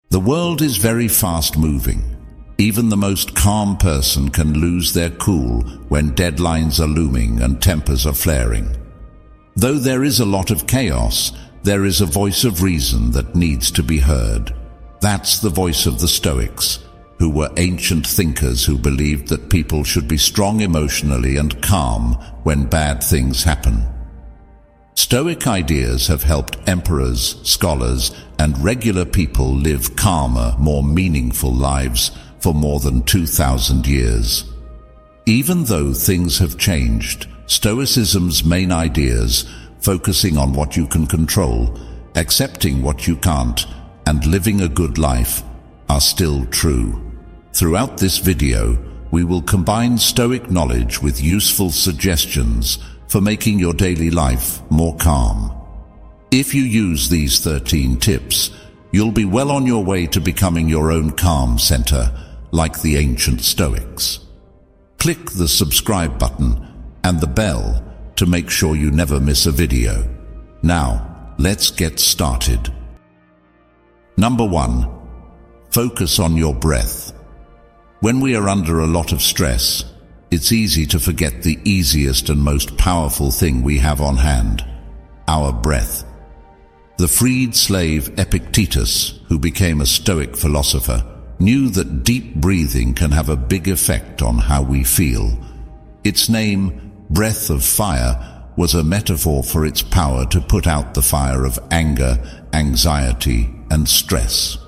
The world is very fast-moving. Even the most calm person can lose their cool when deadlines are looming and tempers are flaring. Though there is a lot of chaos, there is a voice of reason that needs to be heard. That's the voice of the Stoics, who were ancient thinkers who believed that people should be strong emotionally and calm when bad things happen. Stoic ideas have helped emperors, scholars, and regular people live calmer, more meaningful lives for more than 2,000 years. Even though things have changed, Stoicism's main ideas, focusing on what you can control, accepting what you can't, and living a good life, are still true. Throughout this video, we will combine Stoic knowledge with useful suggestions for making your daily life more calm. If you use these 13 tips, you'll be well on your way to becoming your own calm center, like the ancient Stoics. Click the subscribe button and the bell to make sure you never miss a video. Now, let's get started. Number 1. Focus on your breath. When we are under a lot of stress, it's easy to forget the easiest and most powerful thing we have on hand: our breath. The freed slave Epictetus, who became a Stoic philosopher, knew that deep breathing can have a big effect on how we feel. Its name, breath of fire, was a metaphor for its power to put out the fire of anger, anxiety, and stress.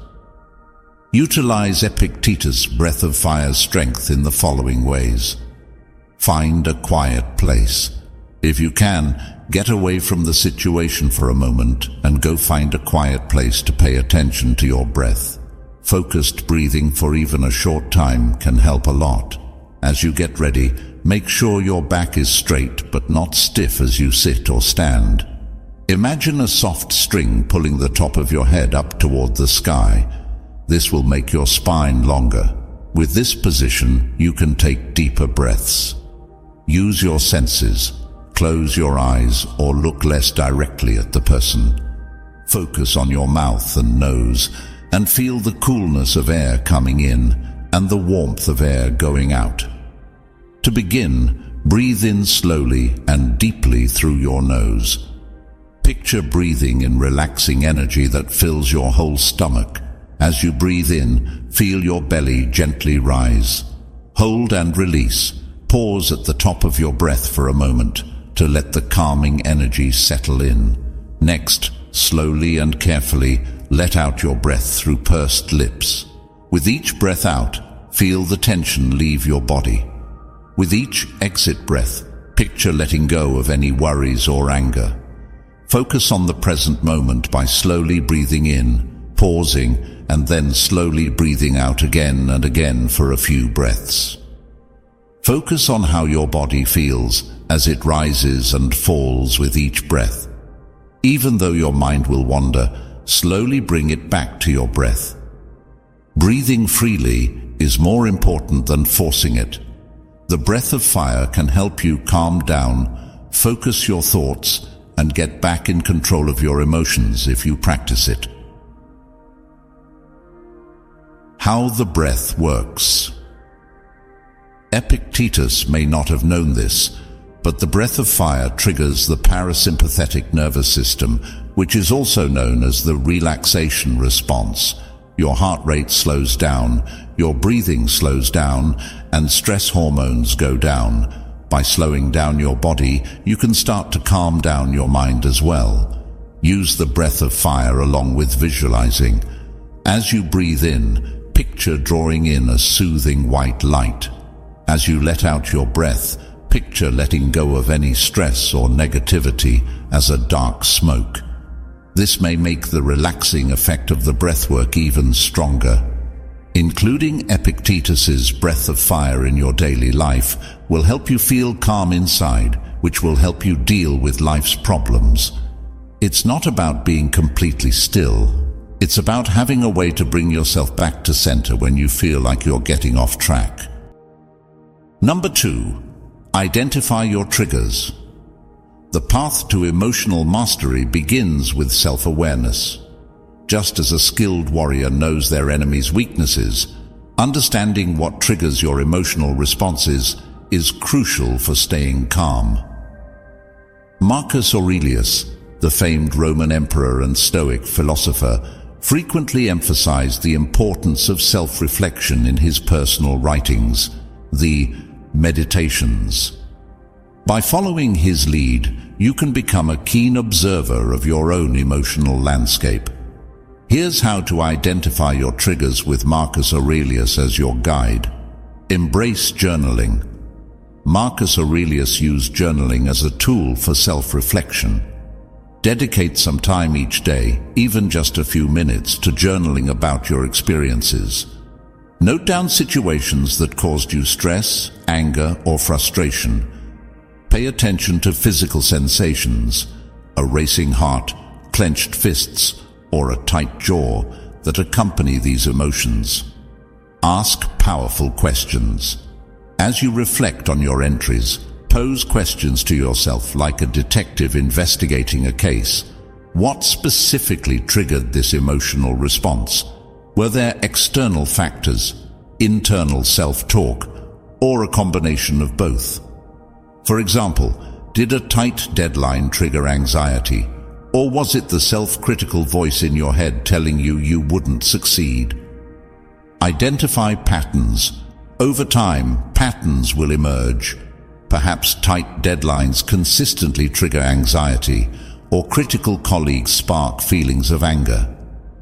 Utilize Epictetus' breath of fire's strength in the following ways. Find a quiet place. If you can, get away from the situation for a moment and go find a quiet place to pay attention to your breath. Focused breathing for even a short time can help a lot. As you get ready, make sure your back is straight but not stiff as you sit or stand. Imagine a soft string pulling the top of your head up toward the sky. This will make your spine longer. With this position, you can take deeper breaths. Use your senses. Close your eyes or look less directly at the person. Focus on your mouth and nose and feel the coolness of air coming in and the warmth of air going out. To begin, breathe in slowly and deeply through your nose. Picture breathing in relaxing energy that fills your whole stomach. As you breathe in, feel your belly gently rise. Hold and release. Pause at the top of your breath for a moment to let the calming energy settle in. Next, slowly and carefully, let out your breath through pursed lips. With each breath out, feel the tension leave your body. With each exit breath, picture letting go of any worries or anger. Focus on the present moment by slowly breathing in, pausing, and then slowly breathing out again and again for a few breaths. Focus on how your body feels as it rises and falls with each breath. Even though your mind will wander, slowly bring it back to your breath. Breathing freely is more important than forcing it. The breath of fire can help you calm down, focus your thoughts, and get back in control of your emotions if you practice it. How the breath works. Epictetus may not have known this, but the breath of fire triggers the parasympathetic nervous system, which is also known as the relaxation response. Your heart rate slows down, your breathing slows down, and stress hormones go down. By slowing down your body, you can start to calm down your mind as well. Use the breath of fire along with visualizing. As you breathe in, picture drawing in a soothing white light. As you let out your breath, picture letting go of any stress or negativity as a dark smoke. This may make the relaxing effect of the breathwork even stronger. Including Epictetus's breath of fire in your daily life will help you feel calm inside, which will help you deal with life's problems. It's not about being completely still. It's about having a way to bring yourself back to center when you feel like you're getting off track. Number 2. Identify your triggers. The path to emotional mastery begins with self-awareness. Just as a skilled warrior knows their enemy's weaknesses, understanding what triggers your emotional responses is crucial for staying calm. Marcus Aurelius, the famed Roman emperor and Stoic philosopher, frequently emphasized the importance of self-reflection in his personal writings, the Meditations. By following his lead, you can become a keen observer of your own emotional landscape. Here's how to identify your triggers with Marcus Aurelius as your guide. Embrace journaling. Marcus Aurelius used journaling as a tool for self-reflection. Dedicate some time each day, even just a few minutes, to journaling about your experiences. Note down situations that caused you stress, anger, or frustration. Pay attention to physical sensations, a racing heart, clenched fists, or a tight jaw that accompany these emotions. Ask powerful questions. As you reflect on your entries, pose questions to yourself like a detective investigating a case. What specifically triggered this emotional response? Were there external factors, internal self-talk, or a combination of both? For example, did a tight deadline trigger anxiety, or was it the self-critical voice in your head telling you wouldn't succeed? Identify patterns. Over time, patterns will emerge. Perhaps tight deadlines consistently trigger anxiety, or critical colleagues spark feelings of anger.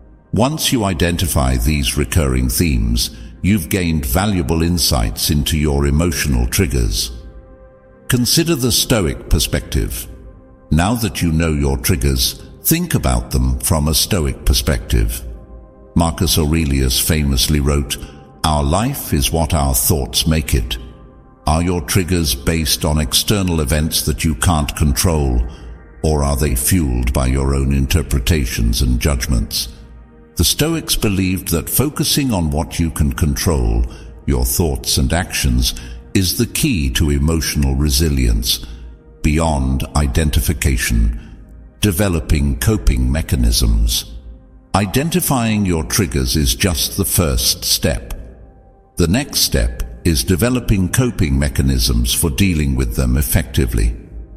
Once you identify these recurring themes, you've gained valuable insights into your emotional triggers. Consider the Stoic perspective. Now that you know your triggers, think about them from a Stoic perspective. Marcus Aurelius famously wrote, "Our life is what our thoughts make it." Are your triggers based on external events that you can't control, or are they fueled by your own interpretations and judgments? The Stoics believed that focusing on what you can control, your thoughts and actions, is the key to emotional resilience. Beyond identification, developing coping mechanisms. Identifying your triggers is just the first step. The next step is developing coping mechanisms for dealing with them effectively.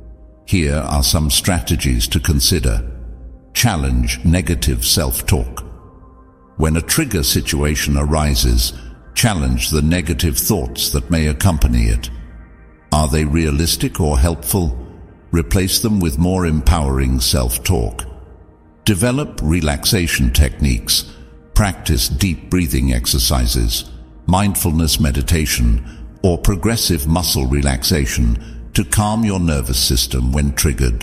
Here are some strategies to consider. Challenge negative self-talk. When a trigger situation arises, challenge the negative thoughts that may accompany it. Are they realistic or helpful? Replace them with more empowering self-talk. Develop relaxation techniques. Practice deep breathing exercises, mindfulness meditation, or progressive muscle relaxation to calm your nervous system when triggered.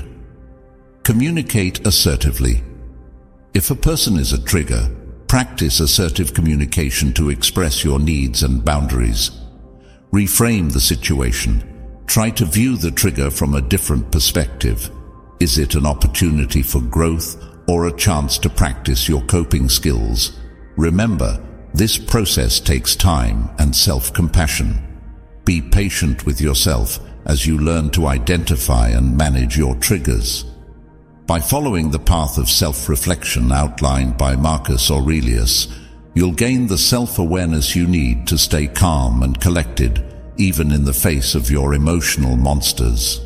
Communicate assertively. If a person is a trigger, practice assertive communication to express your needs and boundaries. Reframe the situation. Try to view the trigger from a different perspective. Is it an opportunity for growth or a chance to practice your coping skills? Remember, this process takes time and self-compassion. Be patient with yourself as you learn to identify and manage your triggers. By following the path of self-reflection outlined by Marcus Aurelius, you'll gain the self-awareness you need to stay calm and collected, even in the face of your emotional monsters.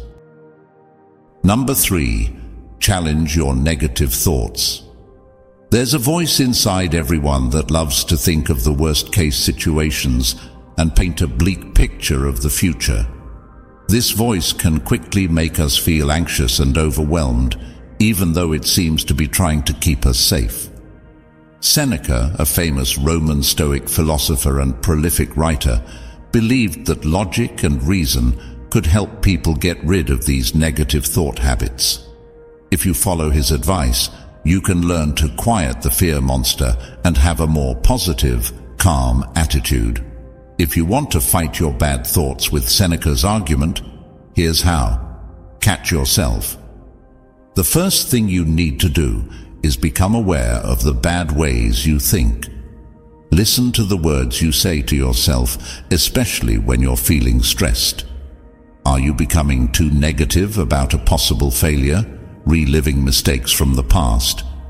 Number 3. Challenge your negative thoughts. There's a voice inside everyone that loves to think of the worst-case situations and paint a bleak picture of the future. This voice can quickly make us feel anxious and overwhelmed, even though it seems to be trying to keep us safe. Seneca, a famous Roman Stoic philosopher and prolific writer, believed that logic and reason could help people get rid of these negative thought habits. If you follow his advice, you can learn to quiet the fear monster and have a more positive, calm attitude. If you want to fight your bad thoughts with Seneca's argument, here's how. Catch yourself. The first thing you need to do is become aware of the bad ways you think. Listen to the words you say to yourself, especially when you're feeling stressed. Are you becoming too negative about a possible failure, reliving mistakes from the past?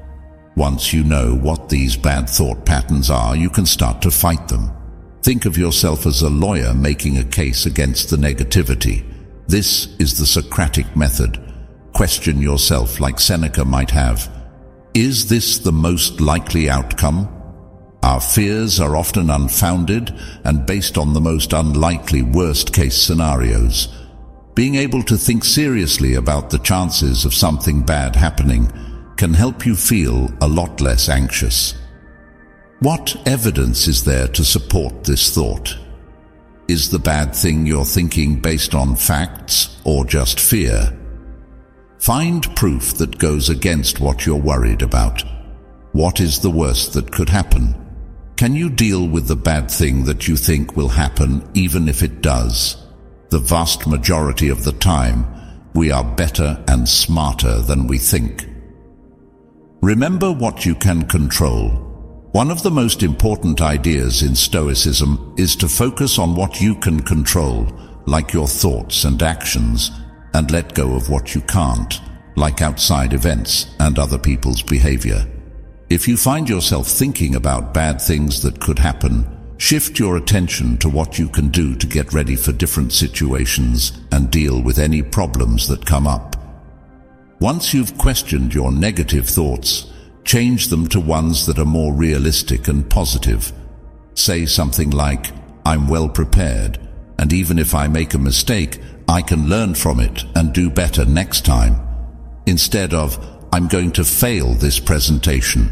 Once you know what these bad thought patterns are, you can start to fight them. Think of yourself as a lawyer making a case against the negativity. This is the Socratic method. Question yourself like Seneca might have. Is this the most likely outcome? Our fears are often unfounded and based on the most unlikely worst-case scenarios. Being able to think seriously about the chances of something bad happening can help you feel a lot less anxious. What evidence is there to support this thought? Is the bad thing you're thinking based on facts or just fear? Find proof that goes against what you're worried about. What is the worst that could happen? Can you deal with the bad thing that you think will happen even if it does? The vast majority of the time, we are better and smarter than we think. Remember what you can control. One of the most important ideas in Stoicism is to focus on what you can control, like your thoughts and actions, and let go of what you can't, like outside events and other people's behavior. If you find yourself thinking about bad things that could happen, shift your attention to what you can do to get ready for different situations and deal with any problems that come up. Once you've questioned your negative thoughts, change them to ones that are more realistic and positive. Say something like, "I'm well prepared, and even if I make a mistake, I can learn from it and do better next time," instead of, "I'm going to fail this presentation."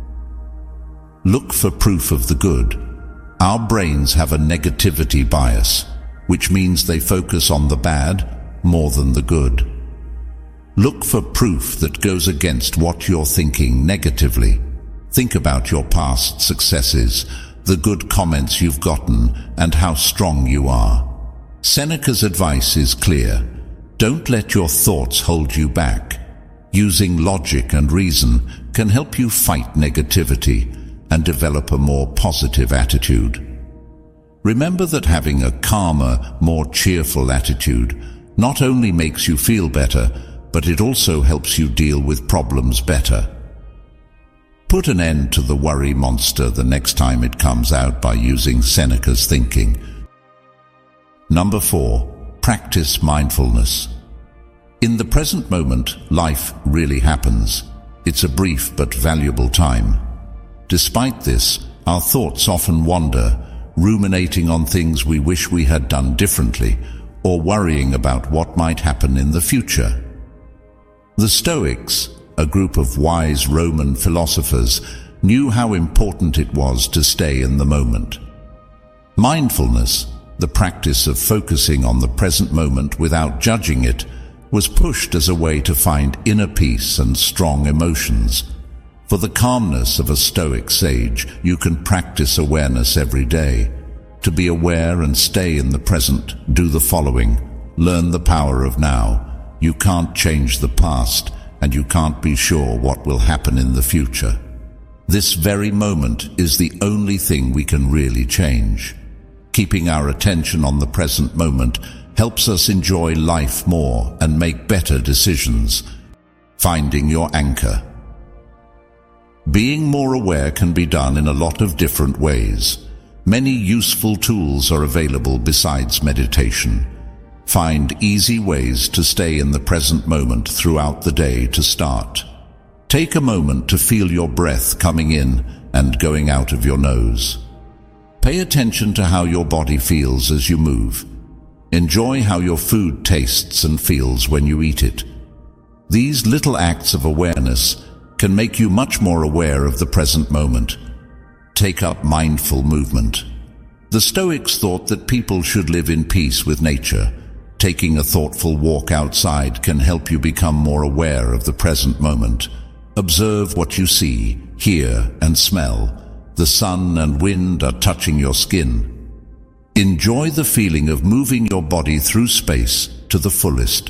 Look for proof of the good. Our brains have a negativity bias, which means they focus on the bad more than the good. Look for proof that goes against what you're thinking negatively. Think about your past successes, the good comments you've gotten, and how strong you are. Seneca's advice is clear. Don't let your thoughts hold you back. Using logic and reason can help you fight negativity and develop a more positive attitude. Remember that having a calmer, more cheerful attitude not only makes you feel better, but it also helps you deal with problems better. Put an end to the worry monster the next time it comes out by using Seneca's thinking. Number 4, practice mindfulness. In the present moment, life really happens. It's a brief but valuable time. Despite this, our thoughts often wander, ruminating on things we wish we had done differently, or worrying about what might happen in the future. The Stoics, a group of wise Roman philosophers, knew how important it was to stay in the moment. Mindfulness, the practice of focusing on the present moment without judging it, was pushed as a way to find inner peace and strong emotions. For the calmness of a Stoic sage, you can practice awareness every day. To be aware and stay in the present, do the following. Learn the power of now. You can't change the past, and you can't be sure what will happen in the future. This very moment is the only thing we can really change. Keeping our attention on the present moment helps us enjoy life more and make better decisions. Finding your anchor. Being more aware can be done in a lot of different ways. Many useful tools are available besides meditation. Find easy ways to stay in the present moment throughout the day to start. Take a moment to feel your breath coming in and going out of your nose. Pay attention to how your body feels as you move. Enjoy how your food tastes and feels when you eat it. These little acts of awareness can make you much more aware of the present moment. Take up mindful movement. The Stoics thought that people should live in peace with nature. Taking a thoughtful walk outside can help you become more aware of the present moment. Observe what you see, hear, and smell. The sun and wind are touching your skin. Enjoy the feeling of moving your body through space to the fullest.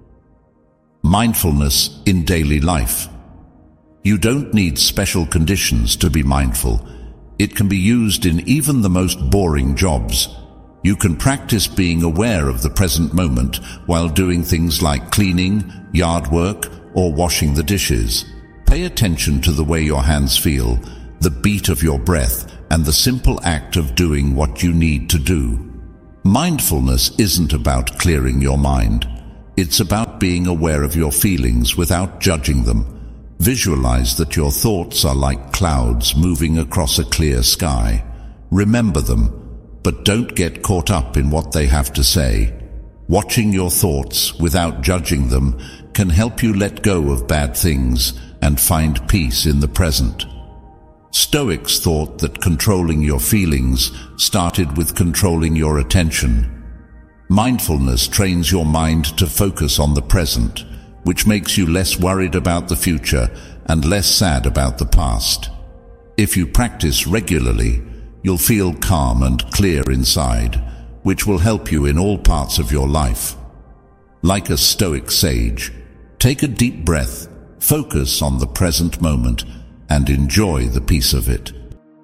Mindfulness in daily life. You don't need special conditions to be mindful. It can be used in even the most boring jobs. You can practice being aware of the present moment while doing things like cleaning, yard work, or washing the dishes. Pay attention to the way your hands feel, the beat of your breath, and the simple act of doing what you need to do. Mindfulness isn't about clearing your mind. It's about being aware of your feelings without judging them. Visualize that your thoughts are like clouds moving across a clear sky. Remember them, but don't get caught up in what they have to say. Watching your thoughts without judging them can help you let go of bad things and find peace in the present. Stoics thought that controlling your feelings started with controlling your attention. Mindfulness trains your mind to focus on the present, which makes you less worried about the future and less sad about the past. If you practice regularly, you'll feel calm and clear inside, which will help you in all parts of your life. Like a Stoic sage, take a deep breath, focus on the present moment, and enjoy the peace of it.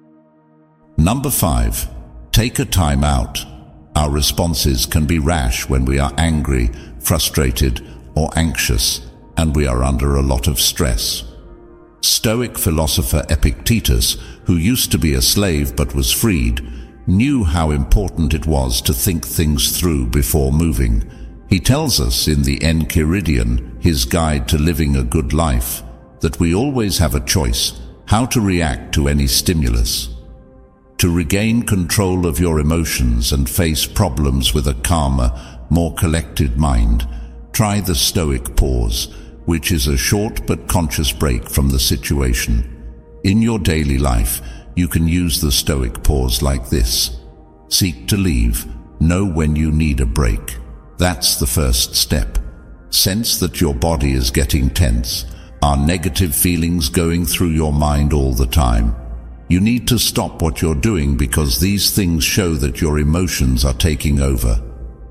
Number 5. Take a time out. Our responses can be rash when we are angry, frustrated, or anxious, and we are under a lot of stress. Stoic philosopher Epictetus, who used to be a slave but was freed, knew how important it was to think things through before moving. He tells us in the Enchiridion, his guide to living a good life, that we always have a choice how to react to any stimulus. To regain control of your emotions and face problems with a calmer, more collected mind, try the Stoic pause, which is a short but conscious break from the situation. In your daily life, you can use the Stoic pause like this. Seek to leave. Know when you need a break. That's the first step. Sense that your body is getting tense. Are negative feelings going through your mind all the time? You need to stop what you're doing because these things show that your emotions are taking over.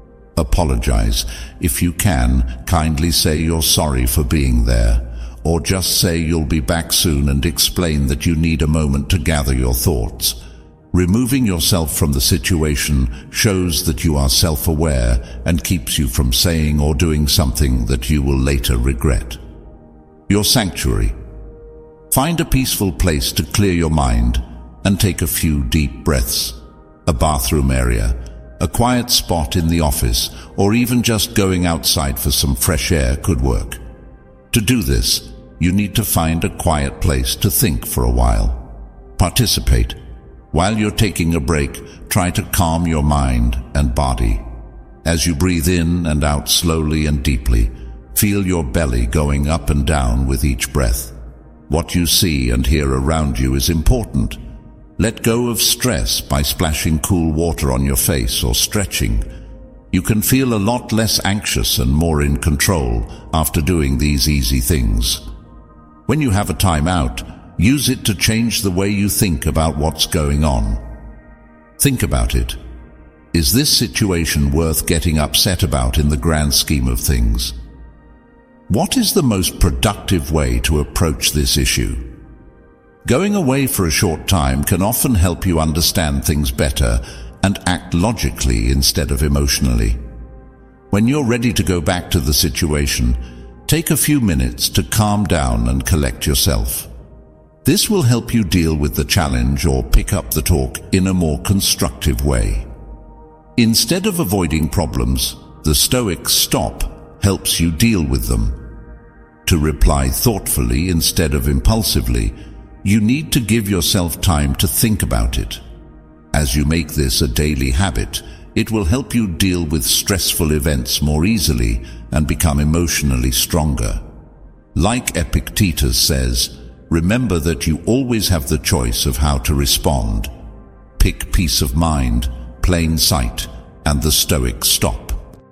Apologize. If you can, kindly say you're sorry for being there. Or just say you'll be back soon and explain that you need a moment to gather your thoughts. Removing yourself from the situation shows that you are self-aware and keeps you from saying or doing something that you will later regret. Your sanctuary. Find a peaceful place to clear your mind and take a few deep breaths. A bathroom area, a quiet spot in the office, or even just going outside for some fresh air could work. To do this, you need to find a quiet place to think for a while. Participate. While you're taking a break, try to calm your mind and body. As you breathe in and out slowly and deeply, feel your belly going up and down with each breath. What you see and hear around you is important. Let go of stress by splashing cool water on your face or stretching. You can feel a lot less anxious and more in control after doing these easy things. When you have a time out, use it to change the way you think about what's going on. Think about it. Is this situation worth getting upset about in the grand scheme of things? What is the most productive way to approach this issue? Going away for a short time can often help you understand things better and act logically instead of emotionally. When you're ready to go back to the situation, take a few minutes to calm down and collect yourself. This will help you deal with the challenge or pick up the talk in a more constructive way. Instead of avoiding problems, the Stoic stop helps you deal with them. To reply thoughtfully instead of impulsively, you need to give yourself time to think about it. As you make this a daily habit, it will help you deal with stressful events more easily and become emotionally stronger. Like Epictetus says, remember that you always have the choice of how to respond. Pick peace of mind, plain sight, and the Stoic stop.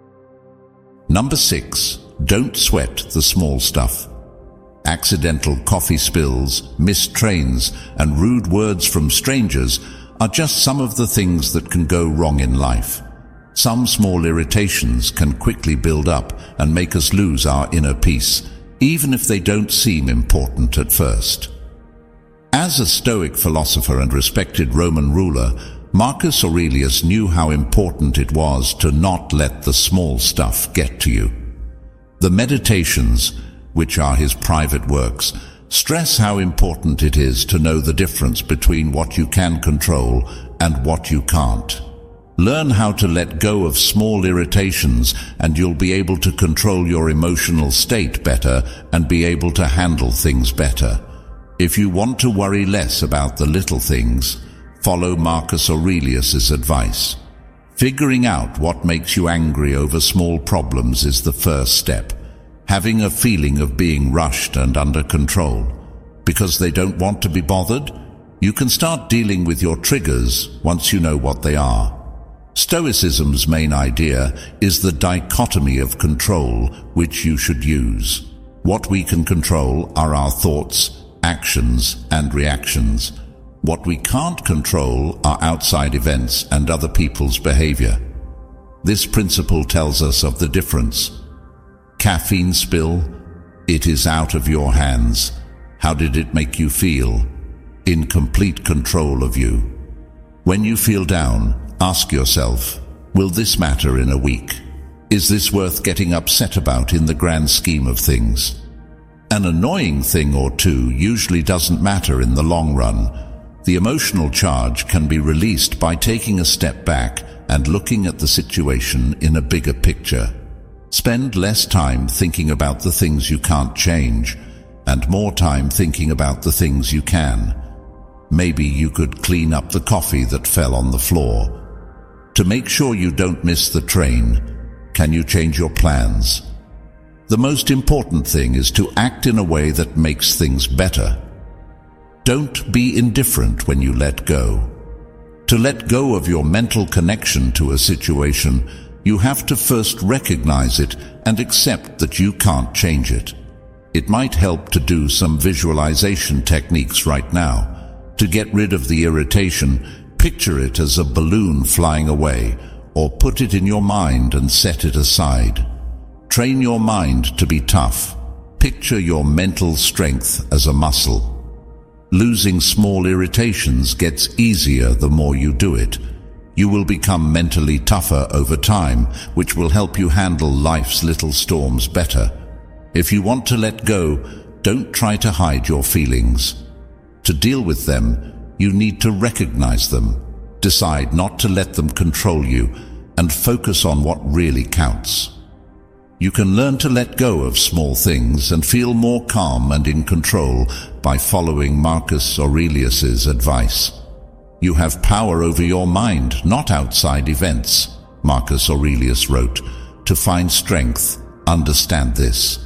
Number 6. Don't sweat the small stuff. Accidental coffee spills, missed trains, and rude words from strangers are just some of the things that can go wrong in life. Some small irritations can quickly build up and make us lose our inner peace, even if they don't seem important at first. As a Stoic philosopher and respected Roman ruler, Marcus Aurelius knew how important it was to not let the small stuff get to you. The Meditations, which are his private works, stress how important it is to know the difference between what you can control and what you can't. Learn how to let go of small irritations, and you'll be able to control your emotional state better and be able to handle things better. If you want to worry less about the little things, follow Marcus Aurelius's advice. Figuring out what makes you angry over small problems is the first step. Having a feeling of being rushed and under control. Because they don't want to be bothered, you can start dealing with your triggers once you know what they are. Stoicism's main idea is the dichotomy of control which you should use. What we can control are our thoughts, actions, and reactions. What we can't control are outside events and other people's behavior. This principle tells us of the difference. Caffeine spill, it is out of your hands. How did it make you feel? In complete control of you. When you feel down, ask yourself, will this matter in a week? Is this worth getting upset about in the grand scheme of things? An annoying thing or two usually doesn't matter in the long run. The emotional charge can be released by taking a step back and looking at the situation in a bigger picture. Spend less time thinking about the things you can't change, and more time thinking about the things you can. Maybe you could clean up the coffee that fell on the floor. To make sure you don't miss the train, can you change your plans? The most important thing is to act in a way that makes things better. Don't be indifferent when you let go. To let go of your mental connection to a situation, you have to first recognize it and accept that you can't change it. It might help to do some visualization techniques right now. To get rid of the irritation, picture it as a balloon flying away, or put it in your mind and set it aside. Train your mind to be tough. Picture your mental strength as a muscle. Losing small irritations gets easier the more you do it. You will become mentally tougher over time, which will help you handle life's little storms better. If you want to let go, don't try to hide your feelings. To deal with them, you need to recognize them, decide not to let them control you, and focus on what really counts. You can learn to let go of small things and feel more calm and in control by following Marcus Aurelius's advice. You have power over your mind, not outside events, Marcus Aurelius wrote. To find strength, understand this.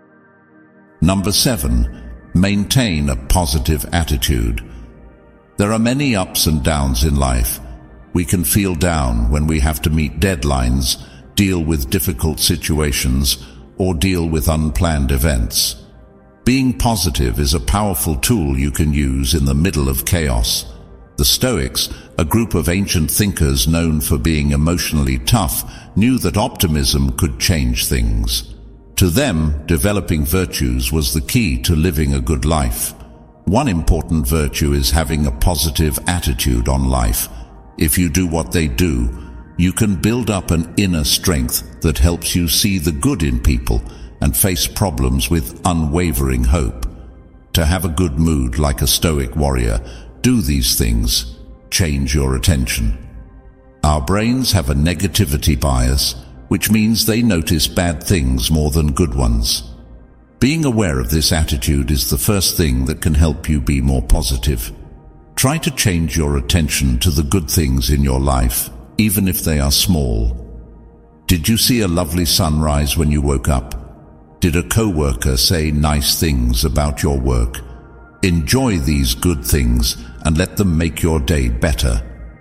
Number 7. Maintain a positive attitude. There are many ups and downs in life. We can feel down when we have to meet deadlines, deal with difficult situations, or deal with unplanned events. Being positive is a powerful tool you can use in the middle of chaos. The Stoics, a group of ancient thinkers known for being emotionally tough, knew that optimism could change things. To them, developing virtues was the key to living a good life. One important virtue is having a positive attitude on life. If you do what they do, you can build up an inner strength that helps you see the good in people and face problems with unwavering hope. To have a good mood like a Stoic warrior, do these things. Change your attention. Our brains have a negativity bias, which means they notice bad things more than good ones. Being aware of this attitude is the first thing that can help you be more positive. Try to change your attention to the good things in your life, even if they are small. Did you see a lovely sunrise when you woke up? Did a coworker say nice things about your work? Enjoy these good things and let them make your day better.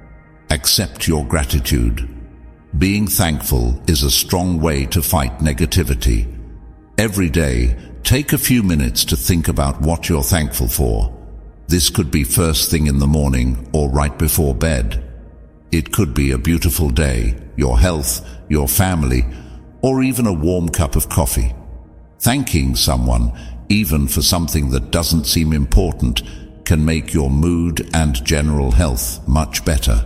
Accept your gratitude. Being thankful is a strong way to fight negativity. Every day, take a few minutes to think about what you're thankful for. This could be first thing in the morning or right before bed. It could be a beautiful day, your health, your family, or even a warm cup of coffee. Thanking someone, even for something that doesn't seem important, can make your mood and general health much better.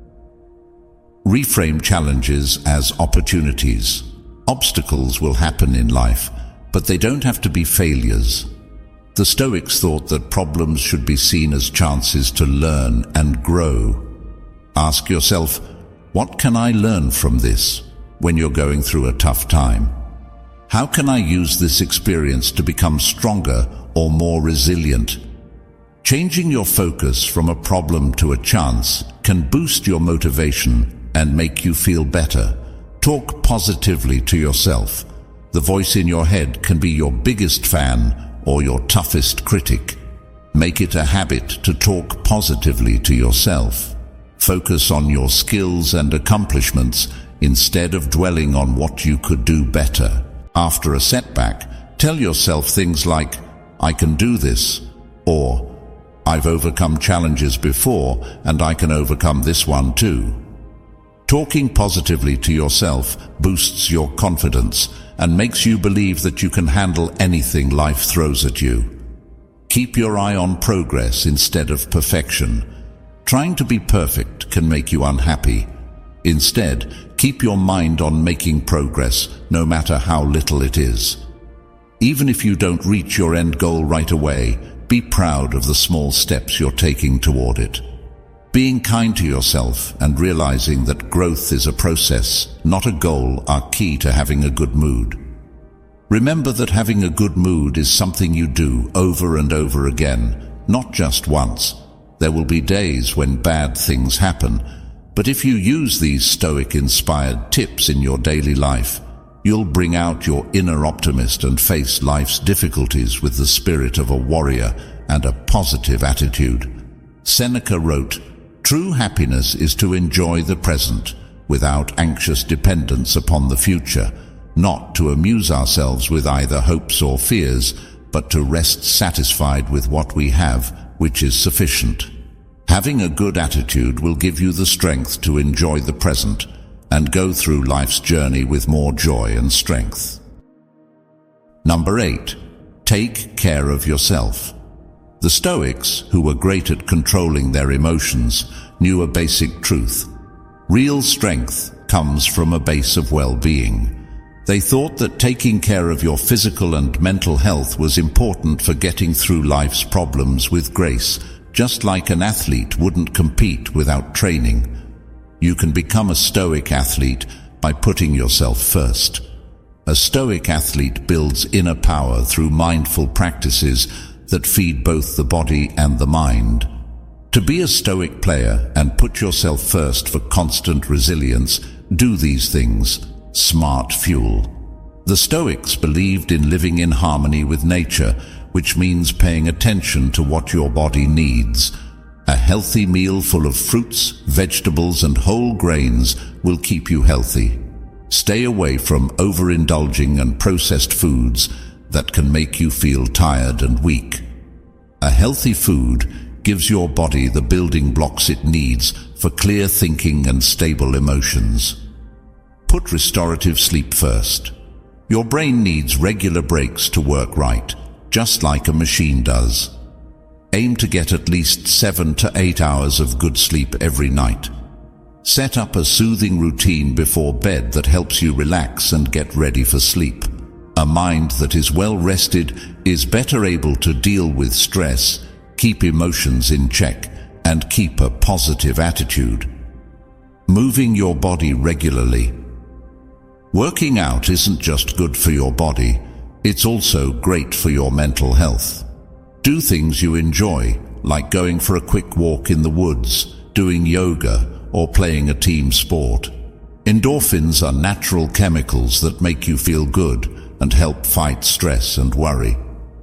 Reframe challenges as opportunities. Obstacles will happen in life, but they don't have to be failures. The Stoics thought that problems should be seen as chances to learn and grow. Ask yourself, what can I learn from this when you're going through a tough time? How can I use this experience to become stronger or more resilient? Changing your focus from a problem to a chance can boost your motivation and make you feel better. Talk positively to yourself. The voice in your head can be your biggest fan or your toughest critic. Make it a habit to talk positively to yourself. Focus on your skills and accomplishments instead of dwelling on what you could do better. After a setback, tell yourself things like, I can do this, or I've overcome challenges before and I can overcome this one too. Talking positively to yourself boosts your confidence and makes you believe that you can handle anything life throws at you. Keep your eye on progress instead of perfection. Trying to be perfect can make you unhappy. Instead, keep your mind on making progress, no matter how little it is. Even if you don't reach your end goal right away, be proud of the small steps you're taking toward it. Being kind to yourself and realizing that growth is a process, not a goal, are key to having a good mood. Remember that having a good mood is something you do over and over again, not just once. There will be days when bad things happen, but if you use these Stoic-inspired tips in your daily life, you'll bring out your inner optimist and face life's difficulties with the spirit of a warrior and a positive attitude. Seneca wrote, "True happiness is to enjoy the present without anxious dependence upon the future, not to amuse ourselves with either hopes or fears, but to rest satisfied with what we have, which is sufficient." Having a good attitude will give you the strength to enjoy the present and go through life's journey with more joy and strength. Number 8. Take care of yourself. The Stoics, who were great at controlling their emotions, knew a basic truth. Real strength comes from a base of well-being. They thought that taking care of your physical and mental health was important for getting through life's problems with grace, just like an athlete wouldn't compete without training. You can become a Stoic athlete by putting yourself first. A Stoic athlete builds inner power through mindful practices that feed both the body and the mind. To be a Stoic player and put yourself first for constant resilience, do these things. Smart fuel. The Stoics believed in living in harmony with nature, which means paying attention to what your body needs. A healthy meal full of fruits, vegetables, and whole grains will keep you healthy. Stay away from overindulging and processed foods that can make you feel tired and weak. A healthy food gives your body the building blocks it needs for clear thinking and stable emotions. Put restorative sleep first. Your brain needs regular breaks to work right, just like a machine does. Aim to get at least 7 to 8 hours of good sleep every night. Set up a soothing routine before bed that helps you relax and get ready for sleep. A mind that is well rested is better able to deal with stress, keep emotions in check, and keep a positive attitude. Moving your body regularly. Working out isn't just good for your body, it's also great for your mental health. Do things you enjoy, like going for a quick walk in the woods, doing yoga, or playing a team sport. Endorphins are natural chemicals that make you feel good and help fight stress and worry.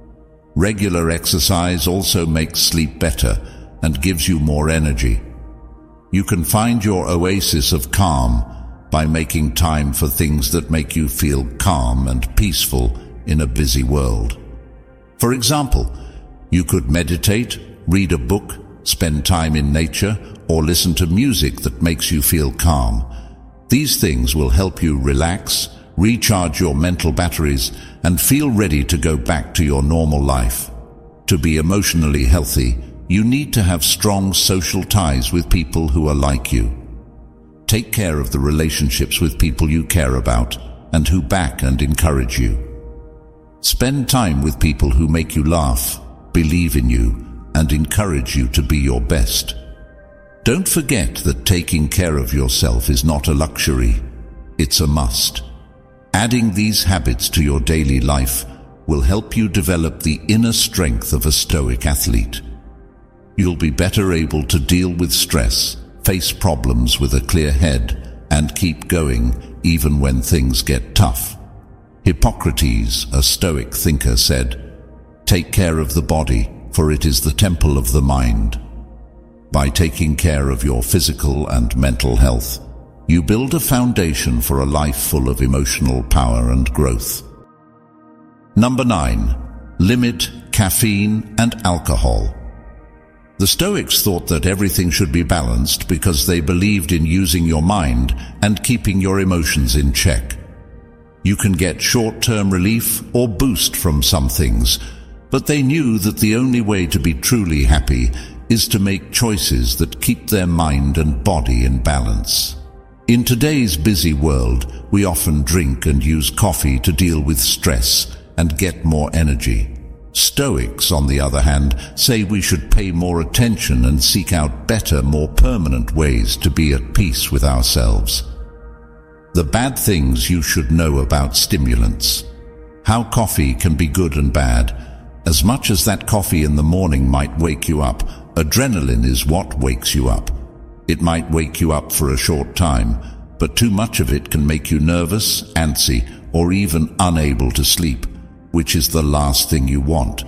Regular exercise also makes sleep better and gives you more energy. You can find your oasis of calm by making time for things that make you feel calm and peaceful in a busy world. For example, you could meditate, read a book, spend time in nature, or listen to music that makes you feel calm. These things will help you relax, recharge your mental batteries, and feel ready to go back to your normal life. To be emotionally healthy, you need to have strong social ties with people who are like you. Take care of the relationships with people you care about and who back and encourage you. Spend time with people who make you laugh, believe in you, and encourage you to be your best. Don't forget that taking care of yourself is not a luxury, it's a must. Adding these habits to your daily life will help you develop the inner strength of a Stoic athlete. You'll be better able to deal with stress, face problems with a clear head, and keep going even when things get tough. Hippocrates, a Stoic thinker, said, "Take care of the body, for it is the temple of the mind." By taking care of your physical and mental health, you build a foundation for a life full of emotional power and growth. Number 9. Limit caffeine and alcohol. The Stoics thought that everything should be balanced because they believed in using your mind and keeping your emotions in check. You can get short-term relief or boost from some things, but they knew that the only way to be truly happy is to make choices that keep their mind and body in balance. In today's busy world, we often drink and use coffee to deal with stress and get more energy. Stoics, on the other hand, say we should pay more attention and seek out better, more permanent ways to be at peace with ourselves. The bad things you should know about stimulants. How coffee can be good and bad. As much as that coffee in the morning might wake you up, adrenaline is what wakes you up. It might wake you up for a short time, but too much of it can make you nervous, antsy, or even unable to sleep, which is the last thing you want.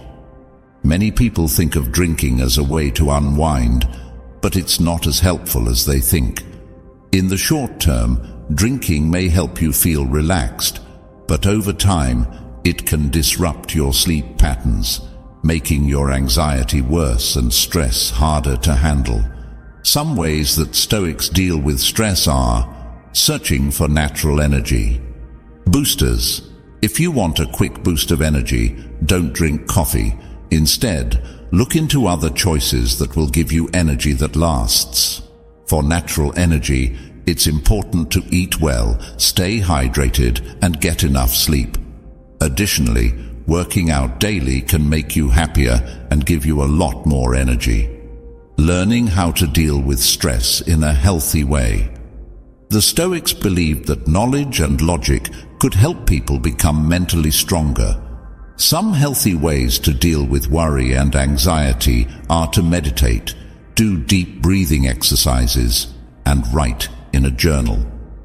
Many people think of drinking as a way to unwind, but it's not as helpful as they think. In the short term, drinking may help you feel relaxed, but over time, it can disrupt your sleep patterns, making your anxiety worse and stress harder to handle. Some ways that Stoics deal with stress are searching for natural energy. Boosters. If you want a quick boost of energy, don't drink coffee. Instead, look into other choices that will give you energy that lasts. For natural energy, it's important to eat well, stay hydrated, and get enough sleep. Additionally, working out daily can make you happier and give you a lot more energy. Learning how to deal with stress in a healthy way. The Stoics believed that knowledge and logic could help people become mentally stronger. Some healthy ways to deal with worry and anxiety are to meditate, do deep breathing exercises, and write in a journal.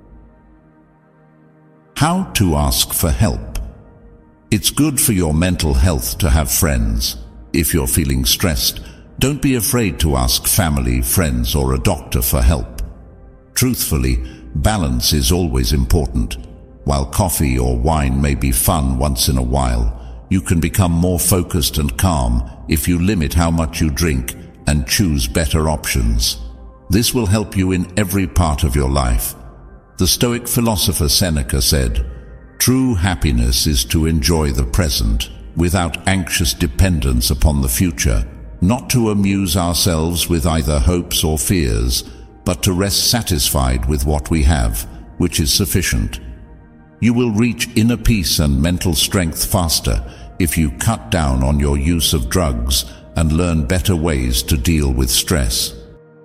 How to ask for help. It's good for your mental health to have friends. If you're feeling stressed, don't be afraid to ask family, friends, or a doctor for help. Truthfully, balance is always important. While coffee or wine may be fun once in a while, you can become more focused and calm if you limit how much you drink and choose better options. This will help you in every part of your life. The Stoic philosopher Seneca said, "True happiness is to enjoy the present without anxious dependence upon the future, not to amuse ourselves with either hopes or fears, but to rest satisfied with what we have, which is sufficient." You will reach inner peace and mental strength faster if you cut down on your use of drugs and learn better ways to deal with stress.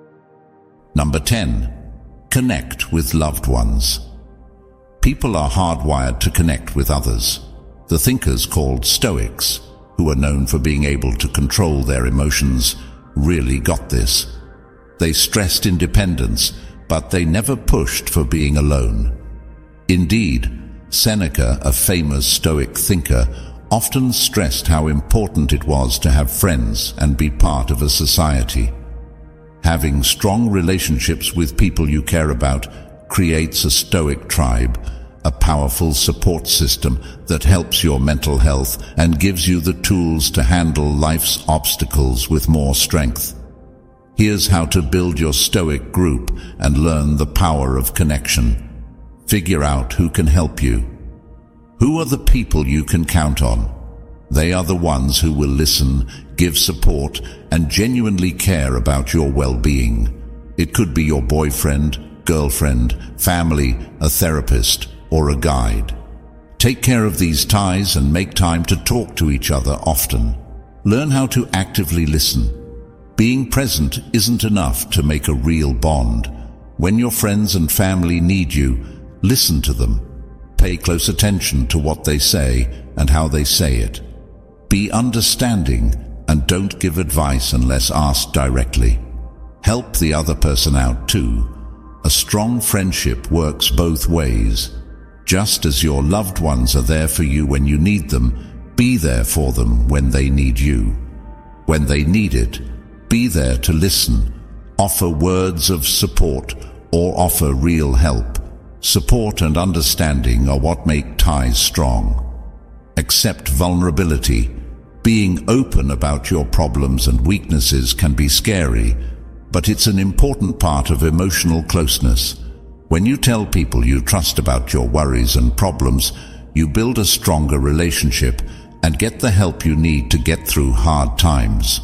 Number 10. Connect with loved ones. People are hardwired to connect with others. The thinkers called Stoics, who are known for being able to control their emotions, really got this. They stressed independence, but they never pushed for being alone. Indeed, Seneca, a famous Stoic thinker, often stressed how important it was to have friends and be part of a society. Having strong relationships with people you care about creates a Stoic tribe, a powerful support system that helps your mental health and gives you the tools to handle life's obstacles with more strength. Here's how to build your Stoic group and learn the power of connection. Figure out who can help you. Who are the people you can count on? They are the ones who will listen, give support, and genuinely care about your well-being. It could be your boyfriend, girlfriend, family, a therapist, or a guide. Take care of these ties and make time to talk to each other often. Learn how to actively listen. Being present isn't enough to make a real bond. When your friends and family need you, listen to them. Pay close attention to what they say and how they say it. Be understanding and don't give advice unless asked directly. Help the other person out too. A strong friendship works both ways. Just as your loved ones are there for you when you need them, be there for them when they need you. When they need it, be there to listen, offer words of support, or offer real help. Support and understanding are what make ties strong. Accept vulnerability. Being open about your problems and weaknesses can be scary, but it's an important part of emotional closeness. When you tell people you trust about your worries and problems, you build a stronger relationship and get the help you need to get through hard times.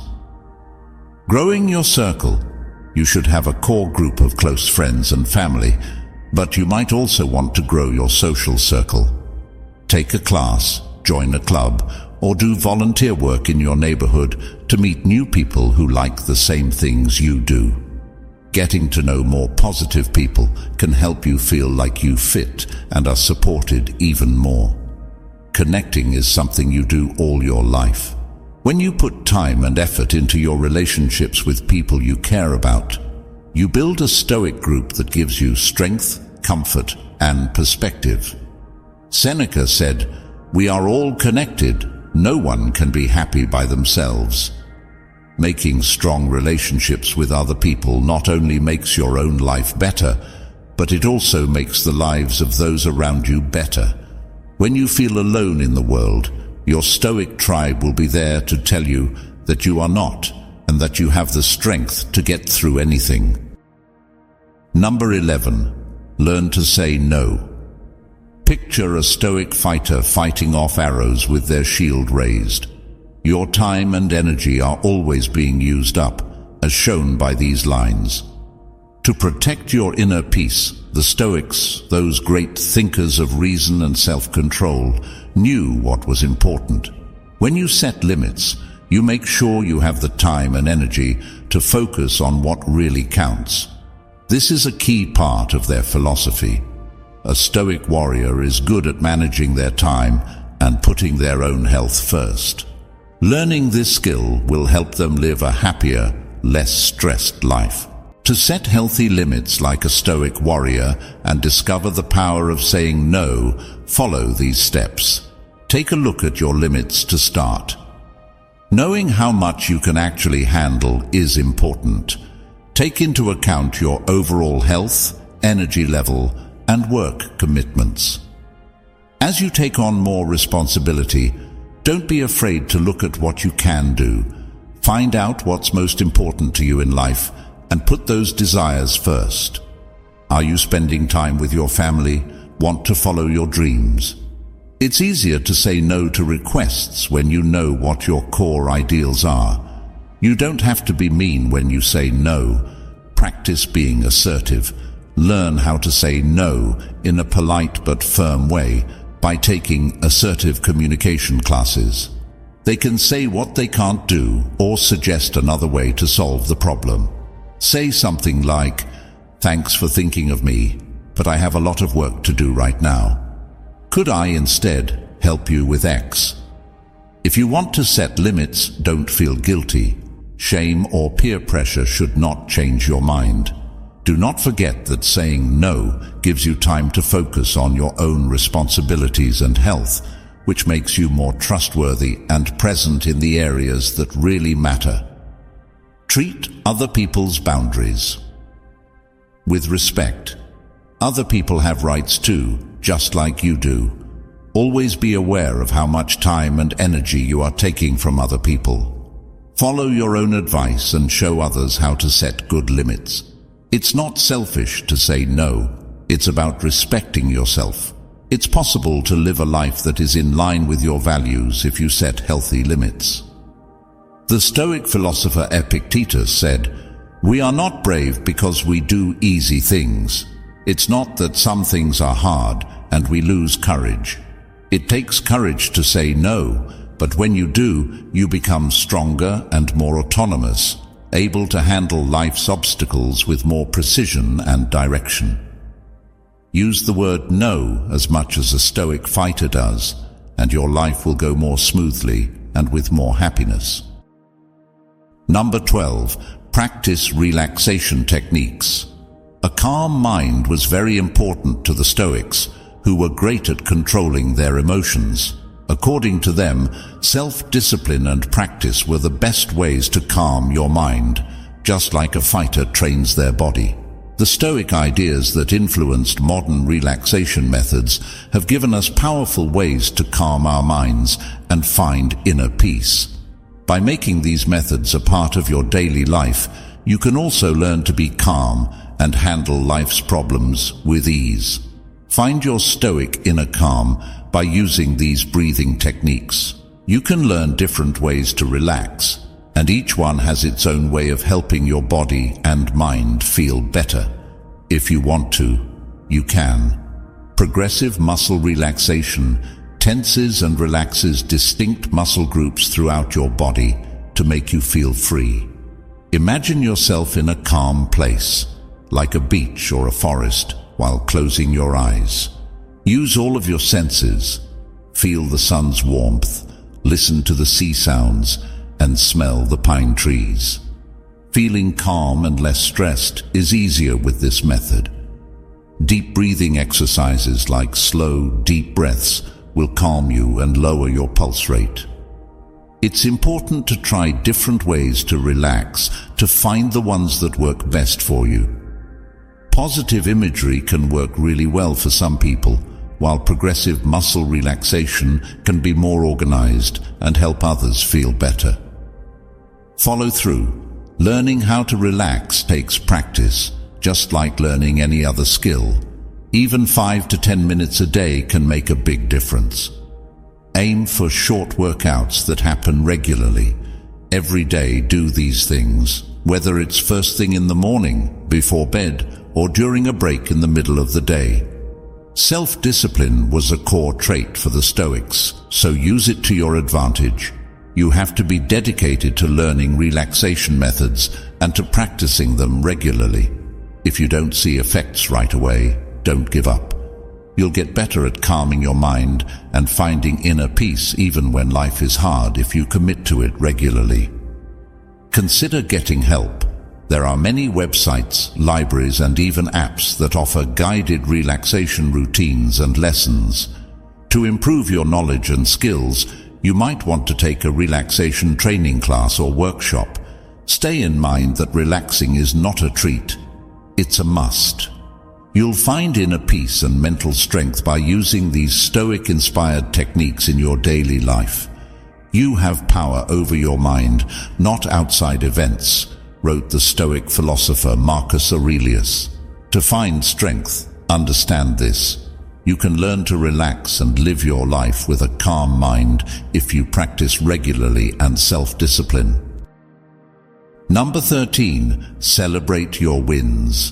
Growing your circle. You should have a core group of close friends and family, but you might also want to grow your social circle. Take a class, join a club, or do volunteer work in your neighborhood to meet new people who like the same things you do. Getting to know more positive people can help you feel like you fit and are supported even more. Connecting is something you do all your life. When you put time and effort into your relationships with people you care about, you build a stoic group that gives you strength, comfort, and perspective. Seneca said, "We are all connected. No one can be happy by themselves." Making strong relationships with other people not only makes your own life better, but it also makes the lives of those around you better. When you feel alone in the world, your stoic tribe will be there to tell you that you are not, and that you have the strength to get through anything. Number 11. Learn to say no. Picture a stoic fighter fighting off arrows with their shield raised. Your time and energy are always being used up, as shown by these lines. To protect your inner peace, the Stoics, those great thinkers of reason and self-control, knew what was important. When you set limits, you make sure you have the time and energy to focus on what really counts. This is a key part of their philosophy. A Stoic warrior is good at managing their time and putting their own health first. Learning this skill will help them live a happier, less stressed life. To set healthy limits like a Stoic warrior and discover the power of saying no, follow these steps. Take a look at your limits to start. Knowing how much you can actually handle is important. Take into account your overall health, energy level, and work commitments. As you take on more responsibility, don't be afraid to look at what you can do. Find out what's most important to you in life and put those desires first. Are you spending time with your family? Want to follow your dreams? It's easier to say no to requests when you know what your core ideals are. You don't have to be mean when you say no. Practice being assertive. Learn how to say no in a polite but firm way by taking assertive communication classes. They can say what they can't do or suggest another way to solve the problem. Say something like, "Thanks for thinking of me, but I have a lot of work to do right now. Could I instead help you with X?" If you want to set limits, don't feel guilty. Shame or peer pressure should not change your mind. Do not forget that saying no gives you time to focus on your own responsibilities and health, which makes you more trustworthy and present in the areas that really matter. Treat other people's boundaries with respect. Other people have rights too, just like you do. Always be aware of how much time and energy you are taking from other people. Follow your own advice and show others how to set good limits. It's not selfish to say no. It's about respecting yourself. It's possible to live a life that is in line with your values if you set healthy limits. The Stoic philosopher Epictetus said, "We are not brave because we do easy things. It's not that some things are hard and we lose courage. It takes courage to say no, but when you do, you become stronger and more autonomous, able to handle life's obstacles with more precision and direction. Use the word no as much as a Stoic fighter does, and your life will go more smoothly and with more happiness. Number 12. Practice relaxation techniques. A calm mind was very important to the Stoics, who were great at controlling their emotions. According to them, self-discipline and practice were the best ways to calm your mind, just like a fighter trains their body. The Stoic ideas that influenced modern relaxation methods have given us powerful ways to calm our minds and find inner peace. By making these methods a part of your daily life, you can also learn to be calm and handle life's problems with ease. Find your Stoic inner calm by using these breathing techniques. You can learn different ways to relax, and each one has its own way of helping your body and mind feel better. If you want to, you can. Progressive muscle relaxation tenses and relaxes distinct muscle groups throughout your body to make you feel free. Imagine yourself in a calm place, like a beach or a forest, while closing your eyes. Use all of your senses. Feel the sun's warmth, listen to the sea sounds, and smell the pine trees. Feeling calm and less stressed is easier with this method. Deep breathing exercises like slow, deep breaths will calm you and lower your pulse rate. It's important to try different ways to relax, to find the ones that work best for you. Positive imagery can work really well for some people, while progressive muscle relaxation can be more organized and help others feel better. Follow through. Learning how to relax takes practice, just like learning any other skill. Even 5 to 10 minutes a day can make a big difference. Aim for short workouts that happen regularly. Every day do these things, whether it's first thing in the morning, before bed, or during a break in the middle of the day. Self-discipline was a core trait for the Stoics, so use it to your advantage. You have to be dedicated to learning relaxation methods and to practicing them regularly. If you don't see effects right away, don't give up. You'll get better at calming your mind and finding inner peace even when life is hard if you commit to it regularly. Consider getting help. There are many websites, libraries, and even apps that offer guided relaxation routines and lessons. To improve your knowledge and skills, you might want to take a relaxation training class or workshop. Stay in mind that relaxing is not a treat. It's a must. You'll find inner peace and mental strength by using these Stoic-inspired techniques in your daily life. You have power over your mind, not outside events, wrote the Stoic philosopher Marcus Aurelius. To find strength, understand this. You can learn to relax and live your life with a calm mind if you practice regularly and self-discipline. Number 13. Celebrate your wins.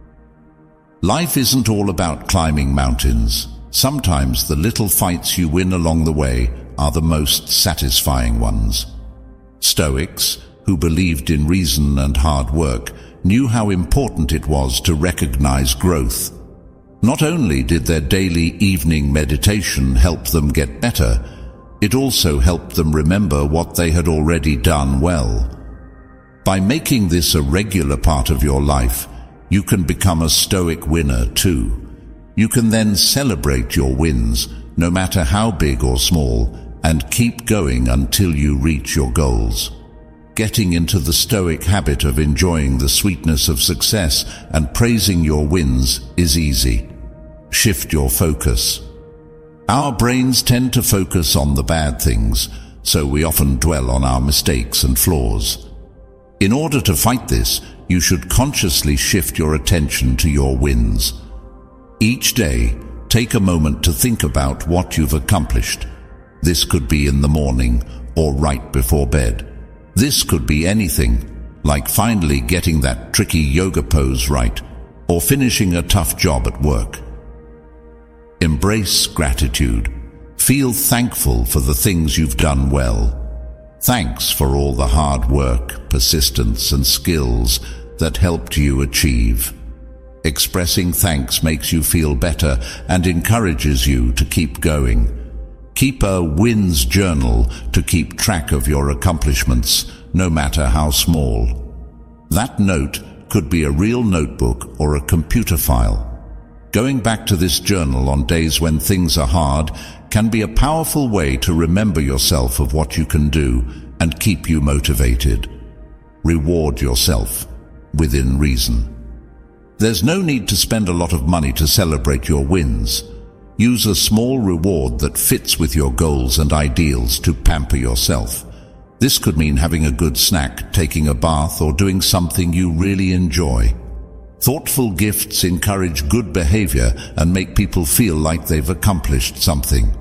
Life isn't all about climbing mountains. Sometimes the little fights you win along the way are the most satisfying ones. Stoics, who believed in reason and hard work, knew how important it was to recognize growth. Not only did their daily evening meditation help them get better, it also helped them remember what they had already done well. By making this a regular part of your life, you can become a Stoic winner too. You can then celebrate your wins, no matter how big or small, and keep going until you reach your goals. Getting into the Stoic habit of enjoying the sweetness of success and praising your wins is easy. Shift your focus. Our brains tend to focus on the bad things, so we often dwell on our mistakes and flaws. In order to fight this, you should consciously shift your attention to your wins. Each day, take a moment to think about what you've accomplished. This could be in the morning or right before bed. This could be anything, like finally getting that tricky yoga pose right, or finishing a tough job at work. Embrace gratitude. Feel thankful for the things you've done well. Thanks for all the hard work, persistence, and skills that helped you achieve. Expressing thanks makes you feel better and encourages you to keep going. Keep a wins journal to keep track of your accomplishments, no matter how small. That note could be a real notebook or a computer file. Going back to this journal on days when things are hard can be a powerful way to remember yourself of what you can do and keep you motivated. Reward yourself within reason. There's no need to spend a lot of money to celebrate your wins. Use a small reward that fits with your goals and ideals to pamper yourself. This could mean having a good snack, taking a bath, or doing something you really enjoy. Thoughtful gifts encourage good behavior and make people feel like they've accomplished something.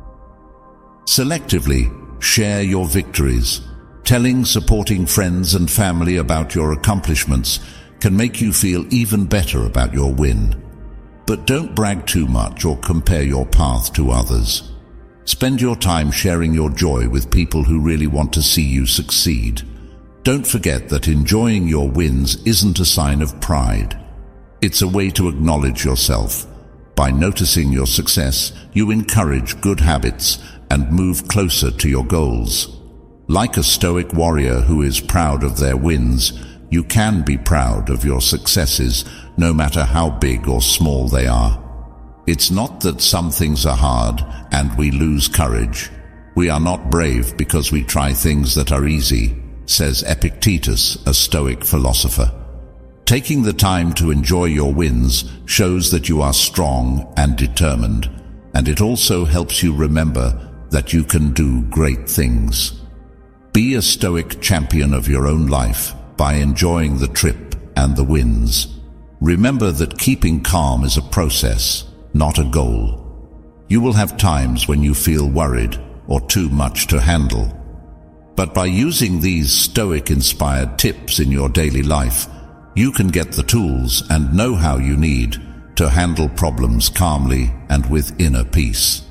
Selectively share your victories. Telling supporting friends and family about your accomplishments can make you feel even better about your win. But don't brag too much or compare your path to others. Spend your time sharing your joy with people who really want to see you succeed. Don't forget that enjoying your wins isn't a sign of pride. It's a way to acknowledge yourself. By noticing your success, you encourage good habits and move closer to your goals. Like a stoic warrior who is proud of their wins, you can be proud of your successes, no matter how big or small they are. It's not that some things are hard and we lose courage. We are not brave because we try things that are easy, says Epictetus, a Stoic philosopher. Taking the time to enjoy your wins shows that you are strong and determined, and it also helps you remember that you can do great things. Be a stoic champion of your own life by enjoying the trip and the wins. Remember that keeping calm is a process, not a goal. You will have times when you feel worried or too much to handle. But by using these stoic-inspired tips in your daily life, you can get the tools and know-how you need to handle problems calmly and with inner peace.